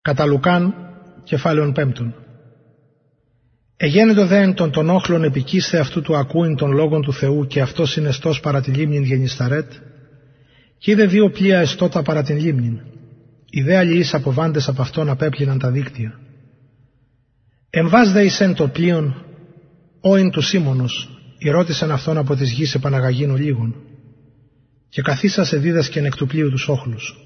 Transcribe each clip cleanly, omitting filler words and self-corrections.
Κατά Λουκάν, κεφάλαιον 5. Εγένετο δε εν των όχλων επικίσθε αυτού του ακούειν των λόγων του Θεού και αυτός συνεστός παρά τη λίμνην Γενισταρέτ, και είδε δύο πλοία εστώτα παρά την λίμνην. Οι δε αλληλείς αποβάντες από αυτόν απέπλυναν τα δίκτυα. Εμβάς δε εισέν το πλοίον, όιν του Σίμωνος, ρώτησαν αυτόν από της γης επαναγαγίνου λίγων, και καθίσασε δίδασκεν εκ του πλοίου τους όχλους.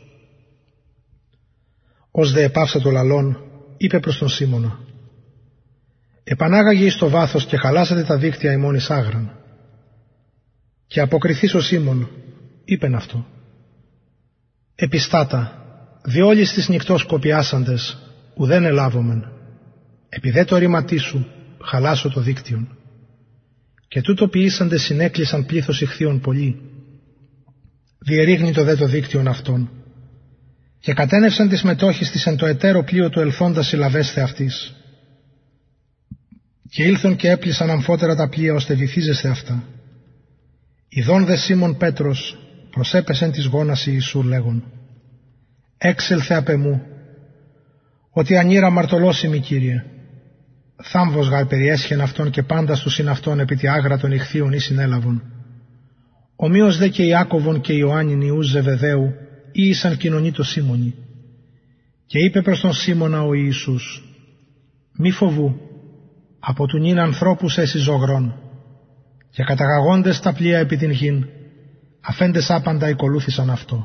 Ως δε επάυσα το λαλόν, είπε προς τον Σίμωνα, επανάγαγε εις το βάθος και χαλάσατε τα δίκτυα ημών εις άγραν. Και αποκριθείς ο Σίμων, είπεν αυτό, επιστάτα, διόλης της νυκτός κοπιάσαντες, ουδέν ελάβομεν, επί το ρήματί σου χαλάσω το δίκτυον. Και τούτο ποιήσαντες συνέκλεισαν πλήθος ηχθείων πολλοί. Διερήγνητο δε το δίκτυον αυτών. Και κατένευσαν τις μετόχεις της εν το εταίρο πλοίο του ελθόντας συλλαβέσθε αυτής. Και ήλθον και έπλησαν αμφότερα τα πλοία ώστε βυθίζεσθε αυτά. Ιδών δε Σίμων Πέτρος προσέπεσεν της γόνας Ιησού λέγον, έξελθε απ' εμού, ότι ανήρα μαρτωλώσιμη Κύριε. Θάμβος γαρ περιέσχεν αυτόν και πάντα στους συναυτών επί τη άγρα των ηχθείων ή συνέλαβον. Ομοίως δε και Ιάκωβον και Ιωάννην ιούς Ζεβεδαίου ή ήσαν κοινωνοί το Σίμωνη. Και είπε προς τον Σίμωνα ο Ιησούς, μη φοβού, από του νυν ανθρώπους έσυ ζωγρών. Και καταγαγόντες τα πλοία επί την γην, αφέντες άπαντα εκολούθησαν αυτό.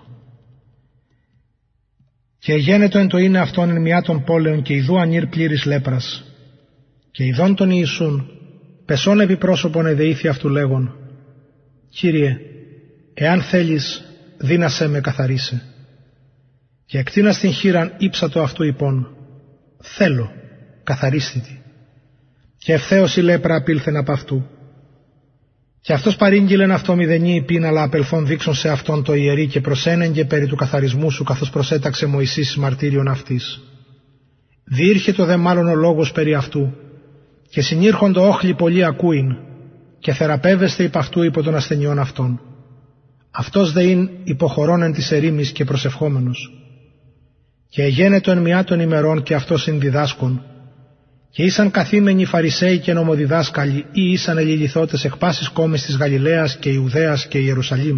Και εγένετο εν το είναι αυτόν εν μια των πόλεων και ιδού ανήρ πλήρης λέπρας. Και ειδών τον Ιησούν, πεσόν επί πρόσωπον εδεήθη αυτού λέγον, Κύριε, εάν θέλεις, δύνασέ με καθαρίσε. Και εκτείνας την χείραν ύψατο αυτού υπόν, θέλω, καθαρίστητη. Και ευθέως η λέπρα απήλθεν απ' αυτού. Και αυτός παρήγγειλεν αυτό μηδενή υπήν, αλλά απελθόν δείξον σε αυτόν το ιερή και προσένεγγε περί του καθαρισμού σου, καθώς προσέταξε Μωυσής μαρτύριον αυτής. Διήρχετο δε μάλλον ο λόγος περί αυτού, και συνήρχοντο όχλοι πολλοί ακούειν, και θεραπεύεστε υπ' αυτού υπό των ασθενειών αυτών. Αυτός δε ειν υποχωρών εν της ερήμης και προσευχόμενος. Και εγένετο εν μιά των ημερών και αυτός ειν διδάσκων, και ήσαν καθήμενοι Φαρισαίοι και νομοδιδάσκαλοι ή ήσαν ελιληθώτες εκ πάσης κόμης της Γαλιλαίας και Ιουδαίας και Ιερουσαλήμ.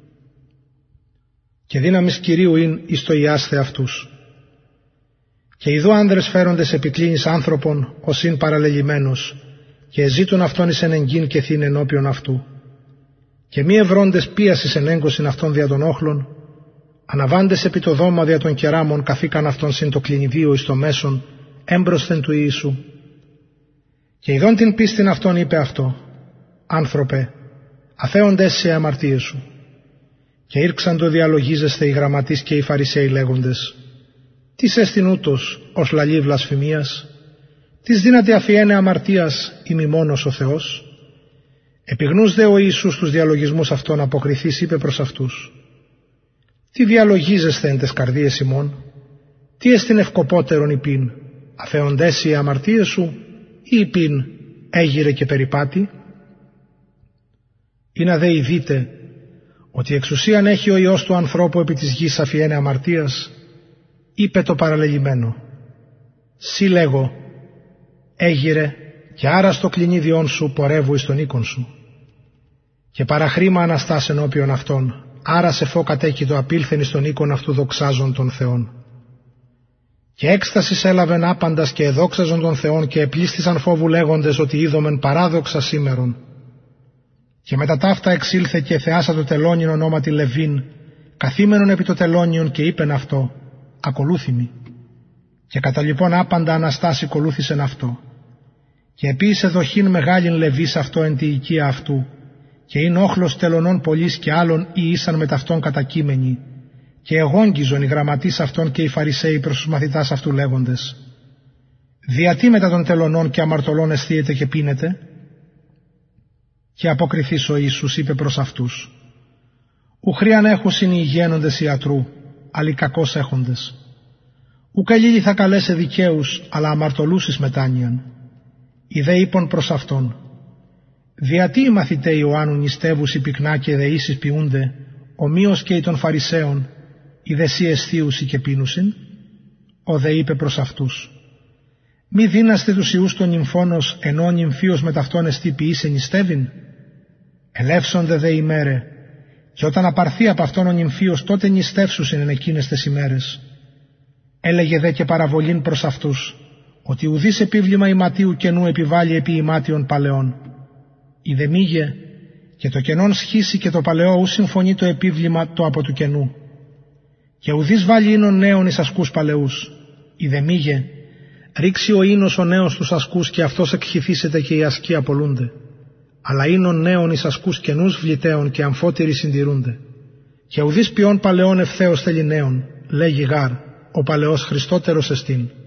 Και δύναμις Κυρίου ειν εις το ιάσθε αυτούς. Και ειδού άνδρες φέροντες επικλίνης άνθρωπον ως ειν παραλελημένος, και εζήτουν αυτόν εις ενεγγύν και θύν ενώπιον αυτού. Και μη ευρώντες πίασης ενέγκωσιν αυτών δια των όχλων, αναβάντες επί το δώμα δια των κεράμων καθήκαν αυτόν συν το κλινιδίο εις το μέσον, έμπροσθεν του Ιησού. Και ειδών την πίστην αυτόν είπε αυτό, άνθρωπε, αφέοντες σε αμαρτίες σου. Και ήρξαν το διαλογίζεστε οι γραμματείς και οι Φαρισαίοι λέγοντες, τις έστιν ούτως ως λαλή βλασφημίας, τις δύναται αφιένε αμαρτίας ημιμόνος ο Θεός. Επιγνούς δε ο Ιησούς τους διαλογισμούς αυτών αποκριθείς είπε προς αυτούς, τι διαλογίζεστε εν τες καρδίες ημών, τι εστιν ευκοπότερον υπήν, αφέοντες οι αμαρτίες σου ή υπήν έγειρε και περιπάτη. Ή να δε ειδείτε ότι εξουσίαν έχει ο Υιός του ανθρώπου επί της γης αφιένε αμαρτίας, είπε το παραλελειμμένο, σύ λέγω, έγειρε και άρα στο κλινίδιόν σου πορεύου εις τον οίκον σου. Και παραχρήμα αναστάς ενώπιον αυτών, άρα σε φω κατέκητο απήλθεν εις τον οίκον αυτού δοξάζων των Θεών. Και έκστασης έλαβεν άπαντας και εδόξαζον των Θεών και επλήστησαν φόβου λέγοντες ότι είδομεν παράδοξα σήμερον. Και μετά ταύτα εξήλθε και θεάσα το τελώνιον ονόματι Λεβίν, καθήμενον επί το τελώνιον και είπεν αυτό, ακολούθημι. Και κατά λοιπόν άπαντα αναστάσει ακολούθησεν αυτό. Και επίησε δοχήν μεγάλην Λεβίς αυτό εν τη οικία αυτού, και ειν όχλος τελωνών πολλής και άλλων ή ήσαν με ταυτόν κατακείμενοι, και εγόγγιζον οι γραμματείς αυτών και οι Φαρισαίοι προς τους μαθητάς αυτού λέγοντες, διατί μετά των τελωνών και αμαρτωλών εστίετε και πίνετε. Και αποκριθείς ο Ιησούς είπε προς αυτούς, ουχρίαν έχουσιν οι υγιαίνοντες ιατρού, αλλά οι κακώς έχοντες. Ουκ ελίλη θα καλέσαι δικαίους, αλλά αμαρτωλούς εις μετάνοιαν. Οι δε είπων προς αυτόν, διατί οι μαθηταί Ιωάννου νηστεύουσι πυκνά και δεήσεις ποιούνται, ομοίως και οι των Φαρισαίων, οι δε σοι εστίουσι και πίνουσιν. Ο δε είπε προς αυτούς, μη δύναστε τους ιούς των νυμφώνος, ενώ ο νυμφίος με ταυτόν εστί ποιήσε νηστεύειν. Ελεύσονται δε ημέρε, και όταν απαρθεί από αυτόν ο νυμφίος, τότε νηστεύσουσιν εν εκείνες τες ημέρες. Έλεγε δε και παραβολήν προς αυτούς, ότι ουδής επίβλημα ηματίου καινού επιβάλλει επί ημάτιων παλαιών. Είδε μήγε, και το κενόν σχίσει και το παλαιό ου συμφωνεί το επίβλημα το από του καινού. Και ουδής βάλει ίνων νέων εις ασκούς παλαιούς. Είδε μήγε, ρίξει ο ίνος ο νέος τους ασκούς και αυτός εκχυθήσεται και οι ασκοί απολούνται. Αλλά ίνων νέων εις ασκούς καινούς βληταίων και αμφότεροι συντηρούνται. Και ουδής ποιών παλαιών ευθέως θέλει νέων, λέγει γάρ, ο παλαιός Χριστότερος εστίν.